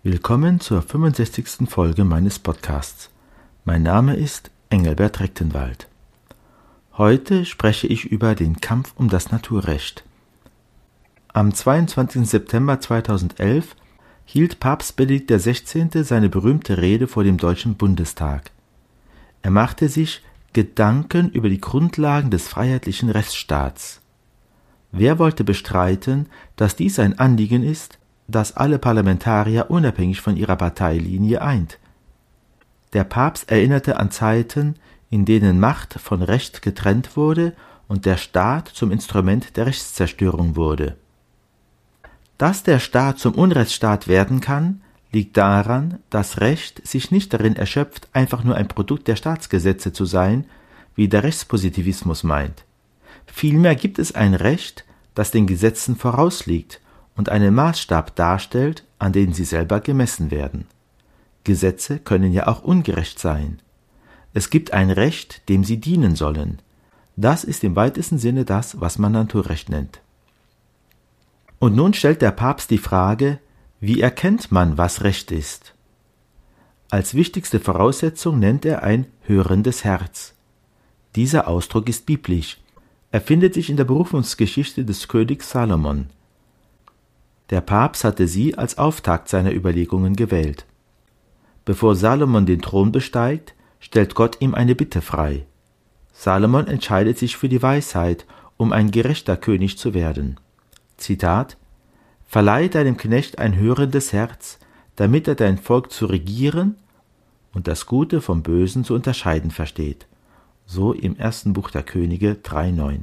Willkommen zur 65. Folge meines Podcasts. Mein Name ist Engelbert Rechtenwald. Heute spreche ich über den Kampf um das Naturrecht. Am 22. September 2011 hielt Papst Benedikt XVI. Seine berühmte Rede vor dem Deutschen Bundestag. Er machte sich Gedanken über die Grundlagen des freiheitlichen Rechtsstaats. Wer wollte bestreiten, dass dies ein Anliegen ist, das alle Parlamentarier unabhängig von ihrer Parteilinie eint? Der Papst erinnerte an Zeiten, in denen Macht von Recht getrennt wurde und der Staat zum Instrument der Rechtszerstörung wurde. Dass der Staat zum Unrechtsstaat werden kann, liegt daran, dass Recht sich nicht darin erschöpft, einfach nur ein Produkt der Staatsgesetze zu sein, wie der Rechtspositivismus meint. Vielmehr gibt es ein Recht, das den Gesetzen vorausliegt und einen Maßstab darstellt, an den sie selber gemessen werden. Gesetze können ja auch ungerecht sein. Es gibt ein Recht, dem sie dienen sollen. Das ist im weitesten Sinne das, was man Naturrecht nennt. Und nun stellt der Papst die Frage, wie erkennt man, was Recht ist? Als wichtigste Voraussetzung nennt er ein hörendes Herz. Dieser Ausdruck ist biblisch. Er findet sich in der Berufungsgeschichte des Königs Salomon. Der Papst hatte sie als Auftakt seiner Überlegungen gewählt. Bevor Salomon den Thron besteigt, stellt Gott ihm eine Bitte frei. Salomon entscheidet sich für die Weisheit, um ein gerechter König zu werden. Zitat: Verleihe deinem Knecht ein hörendes Herz, damit er dein Volk zu regieren und das Gute vom Bösen zu unterscheiden versteht. So im 1. Buch der Könige 3,9.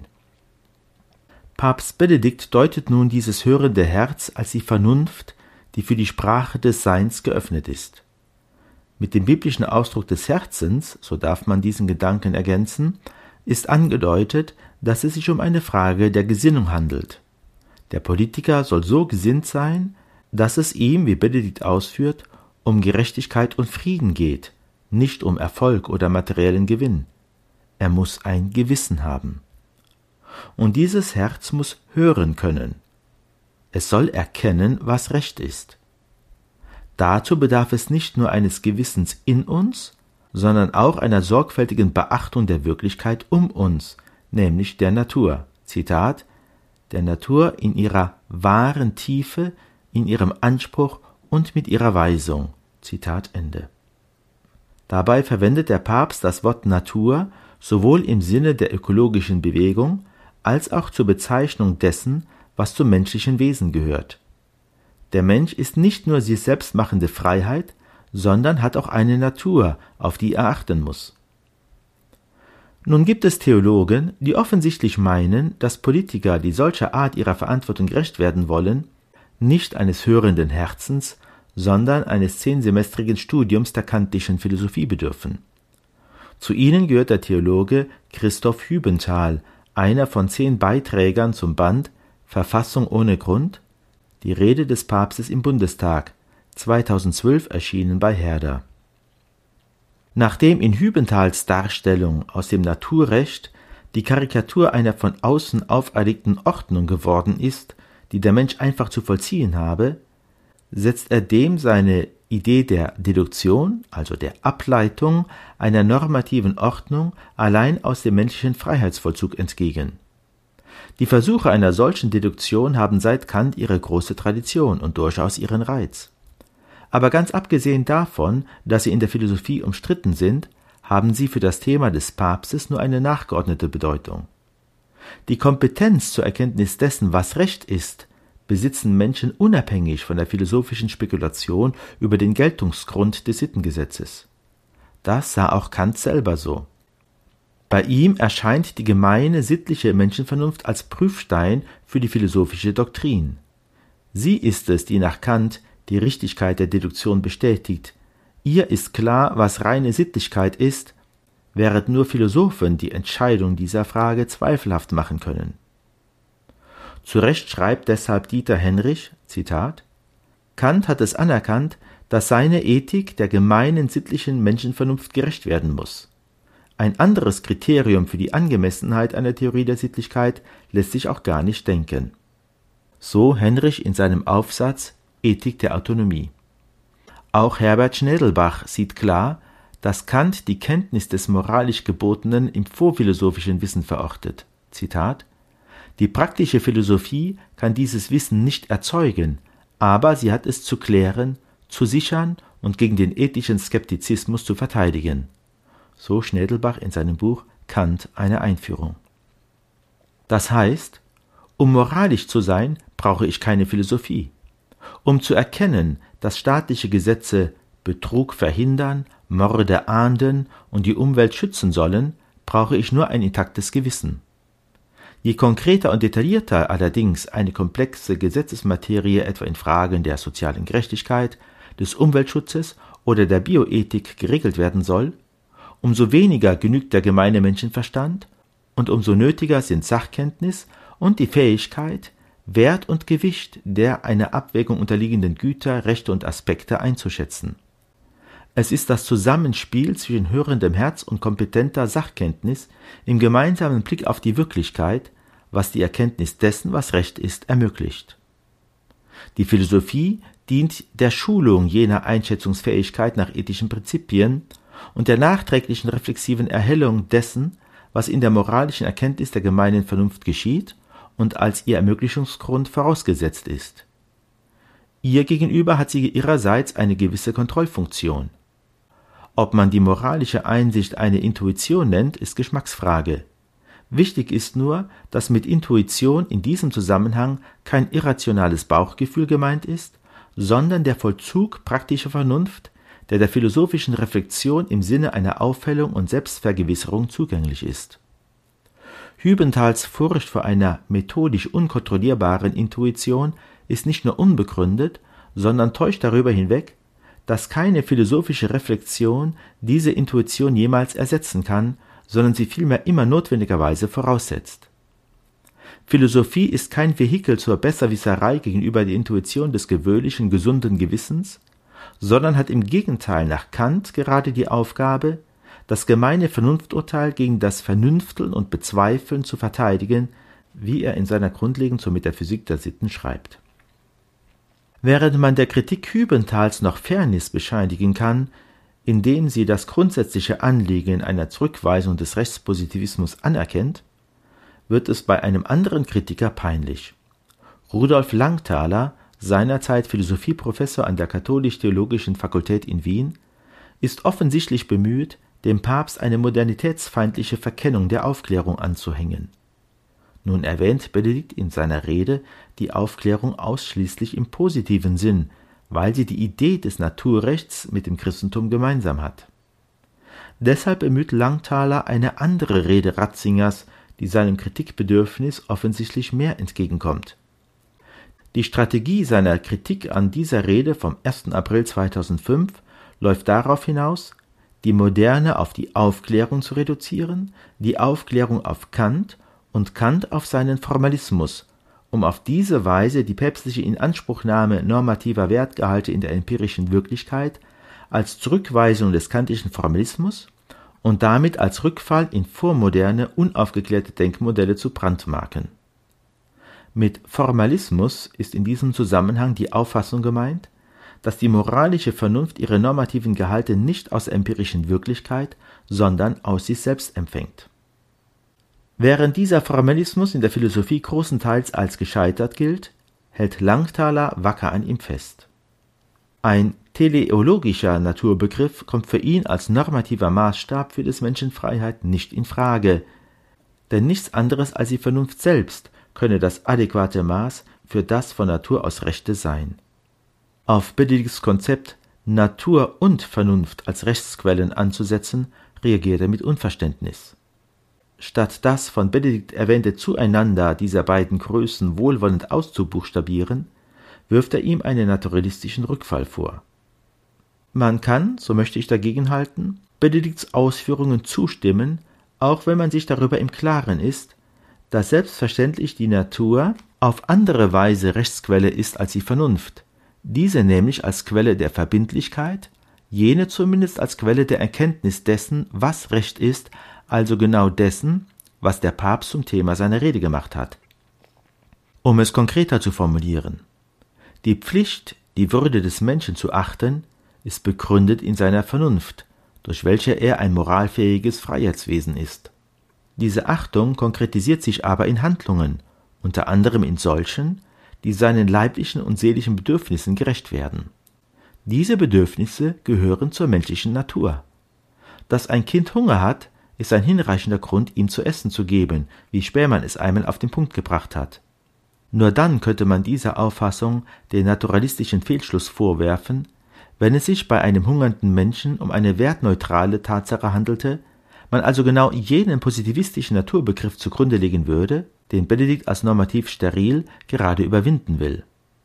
Papst Benedikt deutet nun dieses hörende Herz als die Vernunft, die für die Sprache des Seins geöffnet ist. Mit dem biblischen Ausdruck des Herzens, so darf man diesen Gedanken ergänzen, ist angedeutet, dass es sich um eine Frage der Gesinnung handelt. Der Politiker soll so gesinnt sein, dass es ihm, wie Benedikt ausführt, um Gerechtigkeit und Frieden geht, nicht um Erfolg oder materiellen Gewinn. Er muss ein Gewissen haben. Und dieses Herz muss hören können. Es soll erkennen, was Recht ist. Dazu bedarf es nicht nur eines Gewissens in uns, sondern auch einer sorgfältigen Beachtung der Wirklichkeit um uns, nämlich der Natur. Zitat: Der Natur in ihrer wahren Tiefe, in ihrem Anspruch und mit ihrer Weisung. Zitat Ende. Dabei verwendet der Papst das Wort Natur sowohl im Sinne der ökologischen Bewegung als auch zur Bezeichnung dessen, was zum menschlichen Wesen gehört. Der Mensch ist nicht nur sich selbst machende Freiheit, sondern hat auch eine Natur, auf die er achten muss. Nun gibt es Theologen, die offensichtlich meinen, dass Politiker, die solcher Art ihrer Verantwortung gerecht werden wollen, nicht eines hörenden Herzens, sondern eines 10-semestrigen Studiums der kantischen Philosophie bedürfen. Zu ihnen gehört der Theologe Christoph Hübenthal, einer von 10 Beiträgern zum Band Verfassung ohne Grund, die Rede des Papstes im Bundestag, 2012 erschienen bei Herder. Nachdem in Hübenthals Darstellung aus dem Naturrecht die Karikatur einer von außen auferlegten Ordnung geworden ist, die der Mensch einfach zu vollziehen habe, setzt er dem seine Idee der Deduktion, also der Ableitung einer normativen Ordnung allein aus dem menschlichen Freiheitsvollzug entgegen. Die Versuche einer solchen Deduktion haben seit Kant ihre große Tradition und durchaus ihren Reiz. Aber ganz abgesehen davon, dass sie in der Philosophie umstritten sind, haben sie für das Thema des Papstes nur eine nachgeordnete Bedeutung. Die Kompetenz zur Erkenntnis dessen, was Recht ist, besitzen Menschen unabhängig von der philosophischen Spekulation über den Geltungsgrund des Sittengesetzes. Das sah auch Kant selber so. Bei ihm erscheint die gemeine sittliche Menschenvernunft als Prüfstein für die philosophische Doktrin. Sie ist es, die nach Kant die Richtigkeit der Deduktion bestätigt. Ihr ist klar, was reine Sittlichkeit ist, während nur Philosophen die Entscheidung dieser Frage zweifelhaft machen können. Zu Recht schreibt deshalb Dieter Henrich, Zitat: Kant hat es anerkannt, dass seine Ethik der gemeinen sittlichen Menschenvernunft gerecht werden muss. Ein anderes Kriterium für die Angemessenheit einer Theorie der Sittlichkeit lässt sich auch gar nicht denken. So Henrich in seinem Aufsatz Ethik der Autonomie. Auch Herbert Schnedelbach sieht klar, dass Kant die Kenntnis des moralisch Gebotenen im vorphilosophischen Wissen verortet. Zitat: Die praktische Philosophie kann dieses Wissen nicht erzeugen, aber sie hat es zu klären, zu sichern und gegen den ethischen Skeptizismus zu verteidigen. So Schnedelbach in seinem Buch Kant eine Einführung. Das heißt, um moralisch zu sein, brauche ich keine Philosophie. Um zu erkennen, dass staatliche Gesetze Betrug verhindern, Morde ahnden und die Umwelt schützen sollen, brauche ich nur ein intaktes Gewissen. Je konkreter und detaillierter allerdings eine komplexe Gesetzesmaterie etwa in Fragen der sozialen Gerechtigkeit, des Umweltschutzes oder der Bioethik geregelt werden soll, umso weniger genügt der gemeine Menschenverstand und umso nötiger sind Sachkenntnis und die Fähigkeit, Wert und Gewicht der einer Abwägung unterliegenden Güter, Rechte und Aspekte einzuschätzen. Es ist das Zusammenspiel zwischen hörendem Herz und kompetenter Sachkenntnis im gemeinsamen Blick auf die Wirklichkeit, was die Erkenntnis dessen, was Recht ist, ermöglicht. Die Philosophie dient der Schulung jener Einschätzungsfähigkeit nach ethischen Prinzipien und der nachträglichen reflexiven Erhellung dessen, was in der moralischen Erkenntnis der gemeinen Vernunft geschieht und als ihr Ermöglichungsgrund vorausgesetzt ist. Ihr gegenüber hat sie ihrerseits eine gewisse Kontrollfunktion. Ob man die moralische Einsicht eine Intuition nennt, ist Geschmacksfrage. Wichtig ist nur, dass mit Intuition in diesem Zusammenhang kein irrationales Bauchgefühl gemeint ist, sondern der Vollzug praktischer Vernunft, der philosophischen Reflexion im Sinne einer Aufhellung und Selbstvergewisserung zugänglich ist. Hübbenthals Furcht vor einer methodisch unkontrollierbaren Intuition ist nicht nur unbegründet, sondern täuscht darüber hinweg, dass keine philosophische Reflexion diese Intuition jemals ersetzen kann, sondern sie vielmehr immer notwendigerweise voraussetzt. Philosophie ist kein Vehikel zur Besserwisserei gegenüber der Intuition des gewöhnlichen, gesunden Gewissens, sondern hat im Gegenteil nach Kant gerade die Aufgabe, das gemeine Vernunfturteil gegen das Vernünfteln und Bezweifeln zu verteidigen, wie er in seiner Grundlegung zur Metaphysik der Sitten schreibt. Während man der Kritik Hübbenthals noch Fairness bescheinigen kann, indem sie das grundsätzliche Anliegen einer Zurückweisung des Rechtspositivismus anerkennt, wird es bei einem anderen Kritiker peinlich. Rudolf Langthaler, seinerzeit Philosophieprofessor an der Katholisch-Theologischen Fakultät in Wien, ist offensichtlich bemüht, dem Papst eine modernitätsfeindliche Verkennung der Aufklärung anzuhängen. Nun erwähnt Benedikt in seiner Rede die Aufklärung ausschließlich im positiven Sinn, weil sie die Idee des Naturrechts mit dem Christentum gemeinsam hat. Deshalb bemüht Langthaler eine andere Rede Ratzingers, die seinem Kritikbedürfnis offensichtlich mehr entgegenkommt. Die Strategie seiner Kritik an dieser Rede vom 1. April 2005 läuft darauf hinaus, die Moderne auf die Aufklärung zu reduzieren, die Aufklärung auf Kant und Kant auf seinen Formalismus, um auf diese Weise die päpstliche Inanspruchnahme normativer Wertgehalte in der empirischen Wirklichkeit als Zurückweisung des kantischen Formalismus und damit als Rückfall in vormoderne, unaufgeklärte Denkmodelle zu brandmarken. Mit Formalismus ist in diesem Zusammenhang die Auffassung gemeint, dass die moralische Vernunft ihre normativen Gehalte nicht aus der empirischen Wirklichkeit, sondern aus sich selbst empfängt. Während dieser Formalismus in der Philosophie großenteils als gescheitert gilt, hält Langthaler wacker an ihm fest. Ein teleologischer Naturbegriff kommt für ihn als normativer Maßstab für des Menschen Freiheit nicht in Frage, denn nichts anderes als die Vernunft selbst könne das adäquate Maß für das von Natur aus Rechte sein. Auf Benedikts Konzept, Natur und Vernunft als Rechtsquellen anzusetzen, reagiert er mit Unverständnis. Statt das von Benedikt erwähnte Zueinander dieser beiden Größen wohlwollend auszubuchstabieren, wirft er ihm einen naturalistischen Rückfall vor. Man kann, so möchte ich dagegenhalten, Benedikts Ausführungen zustimmen, auch wenn man sich darüber im Klaren ist, dass selbstverständlich die Natur auf andere Weise Rechtsquelle ist als die Vernunft, diese nämlich als Quelle der Verbindlichkeit, jene zumindest als Quelle der Erkenntnis dessen, was Recht ist, also genau dessen, was der Papst zum Thema seiner Rede gemacht hat. Um es konkreter zu formulieren: Die Pflicht, die Würde des Menschen zu achten, ist begründet in seiner Vernunft, durch welche er ein moralfähiges Freiheitswesen ist. Diese Achtung konkretisiert sich aber in Handlungen, unter anderem in solchen, die seinen leiblichen und seelischen Bedürfnissen gerecht werden. Diese Bedürfnisse gehören zur menschlichen Natur. Dass ein Kind Hunger hat, ist ein hinreichender Grund, ihm zu essen zu geben, wie Spähmann es einmal auf den Punkt gebracht hat. Nur dann könnte man dieser Auffassung den naturalistischen Fehlschluss vorwerfen, wenn es sich bei einem hungernden Menschen um eine wertneutrale Tatsache handelte, man also genau jenen positivistischen Naturbegriff zugrunde legen würde, den Benedikt als normativ steril gerade überwinden will.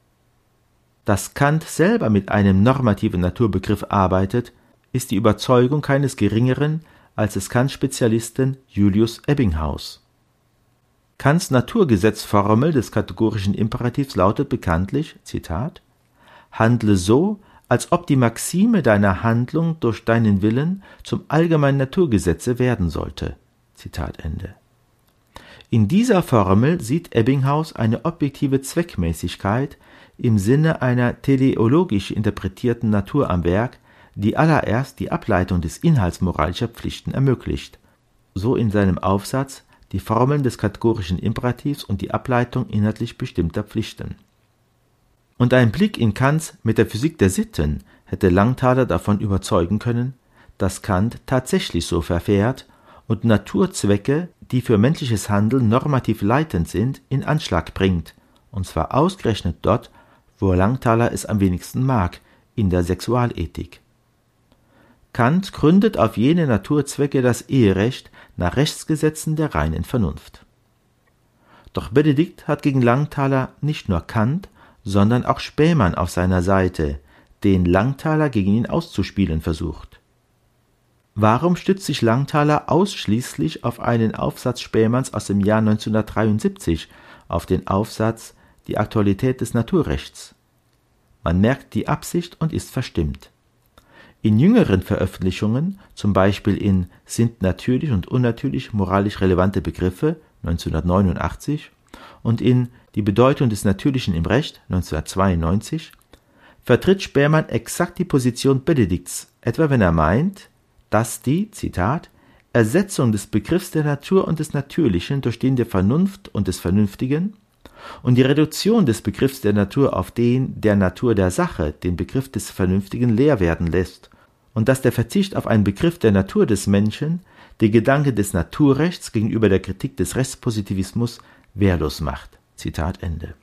Dass Kant selber mit einem normativen Naturbegriff arbeitet, ist die Überzeugung keines Geringeren als des Kant-Spezialisten Julius Ebbinghaus. Kants Naturgesetzformel des kategorischen Imperativs lautet bekanntlich, Zitat, »Handle so, als ob die Maxime deiner Handlung durch deinen Willen zum allgemeinen Naturgesetze werden sollte.« Zitat Ende. In dieser Formel sieht Ebbinghaus eine objektive Zweckmäßigkeit im Sinne einer teleologisch interpretierten Natur am Werk, die allererst die Ableitung des Inhalts moralischer Pflichten ermöglicht, so in seinem Aufsatz Die Formeln des kategorischen Imperativs und die Ableitung inhaltlich bestimmter Pflichten. Und ein Blick in Kants Metaphysik der Sitten hätte Langthaler davon überzeugen können, dass Kant tatsächlich so verfährt und Naturzwecke, die für menschliches Handeln normativ leitend sind, in Anschlag bringt, und zwar ausgerechnet dort, wo Langthaler es am wenigsten mag, in der Sexualethik. Kant gründet auf jene Naturzwecke das Eherecht nach Rechtsgesetzen der reinen Vernunft. Doch Benedikt hat gegen Langthaler nicht nur Kant, sondern auch Spähmann auf seiner Seite, den Langthaler gegen ihn auszuspielen versucht. Warum stützt sich Langthaler ausschließlich auf einen Aufsatz Spähmanns aus dem Jahr 1973, auf den Aufsatz Die Aktualität des Naturrechts? Man merkt die Absicht und ist verstimmt. In jüngeren Veröffentlichungen, zum Beispiel in Sind natürlich und unnatürlich moralisch relevante Begriffe 1989 und in Die Bedeutung des Natürlichen im Recht 1992, vertritt Spähmann exakt die Position Benedikts, etwa wenn er meint, dass die, Zitat, Ersetzung des Begriffs der Natur und des Natürlichen durch den der Vernunft und des Vernünftigen und die Reduktion des Begriffs der Natur auf den der Natur der Sache, den Begriff des Vernünftigen, leer werden lässt und dass der Verzicht auf einen Begriff der Natur des Menschen den Gedanke des Naturrechts gegenüber der Kritik des Rechtspositivismus wehrlos macht. Zitat Ende.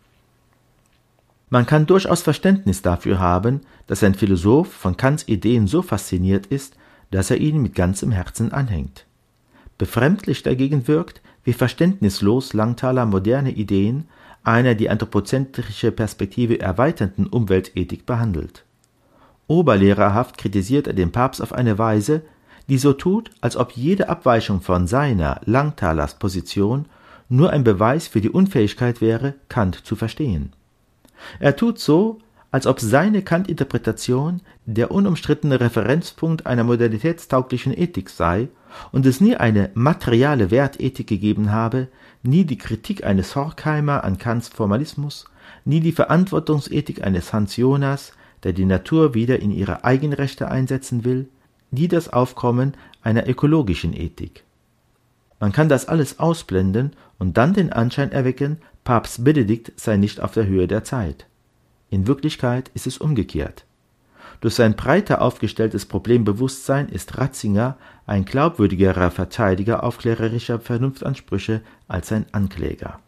Man kann durchaus Verständnis dafür haben, dass ein Philosoph von Kants Ideen so fasziniert ist, dass er ihnen mit ganzem Herzen anhängt. Befremdlich dagegen wirkt, wie verständnislos Langthaler moderne Ideen einer die anthropozentrische Perspektive erweiternden Umweltethik behandelt. Oberlehrerhaft kritisiert er den Papst auf eine Weise, die so tut, als ob jede Abweichung von seiner, Langthalers Position, nur ein Beweis für die Unfähigkeit wäre, Kant zu verstehen. Er tut so, als ob seine Kant-Interpretation der unumstrittene Referenzpunkt einer modernitätstauglichen Ethik sei und es nie eine materiale Wertethik gegeben habe, nie die Kritik eines Horkheimer an Kants Formalismus, nie die Verantwortungsethik eines Hans Jonas, der die Natur wieder in ihre Eigenrechte einsetzen will, nie das Aufkommen einer ökologischen Ethik. Man kann das alles ausblenden und dann den Anschein erwecken, Papst Benedikt sei nicht auf der Höhe der Zeit. In Wirklichkeit ist es umgekehrt. Durch sein breiter aufgestelltes Problembewusstsein ist Ratzinger ein glaubwürdigerer Verteidiger aufklärerischer Vernunftansprüche als sein Ankläger.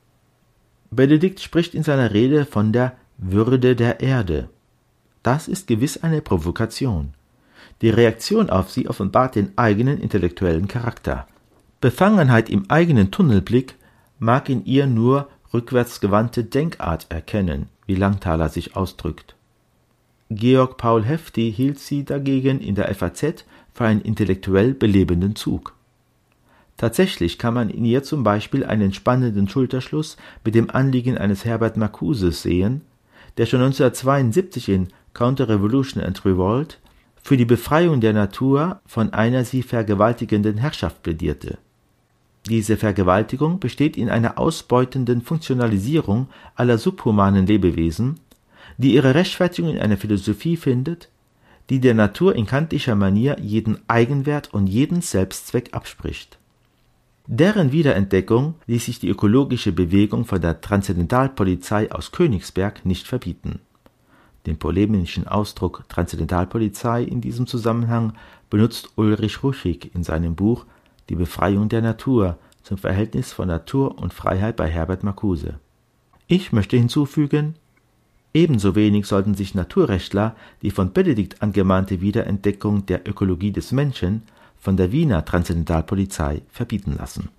Benedikt spricht in seiner Rede von der Würde der Erde. Das ist gewiss eine Provokation. Die Reaktion auf sie offenbart den eigenen intellektuellen Charakter. Befangenheit im eigenen Tunnelblick mag in ihr nur rückwärtsgewandte Denkart erkennen, wie Langthaler sich ausdrückt. Georg Paul Hefti hielt sie dagegen in der FAZ für einen intellektuell belebenden Zug. Tatsächlich kann man in ihr zum Beispiel einen spannenden Schulterschluss mit dem Anliegen eines Herbert Marcuse sehen, der schon 1972 in Counter-Revolution and Revolt für die Befreiung der Natur von einer sie vergewaltigenden Herrschaft plädierte. Diese Vergewaltigung besteht in einer ausbeutenden Funktionalisierung aller subhumanen Lebewesen, die ihre Rechtfertigung in einer Philosophie findet, die der Natur in kantischer Manier jeden Eigenwert und jeden Selbstzweck abspricht. Deren Wiederentdeckung ließ sich die ökologische Bewegung von der Transzendentalpolizei aus Königsberg nicht verbieten. Den polemischen Ausdruck Transzendentalpolizei in diesem Zusammenhang benutzt Ulrich Ruchig in seinem Buch Die Befreiung der Natur zum Verhältnis von Natur und Freiheit bei Herbert Marcuse. Ich möchte hinzufügen, ebenso wenig sollten sich Naturrechtler die von Benedikt angemahnte Wiederentdeckung der Ökologie des Menschen von der Wiener Transzendentalpolizei verbieten lassen.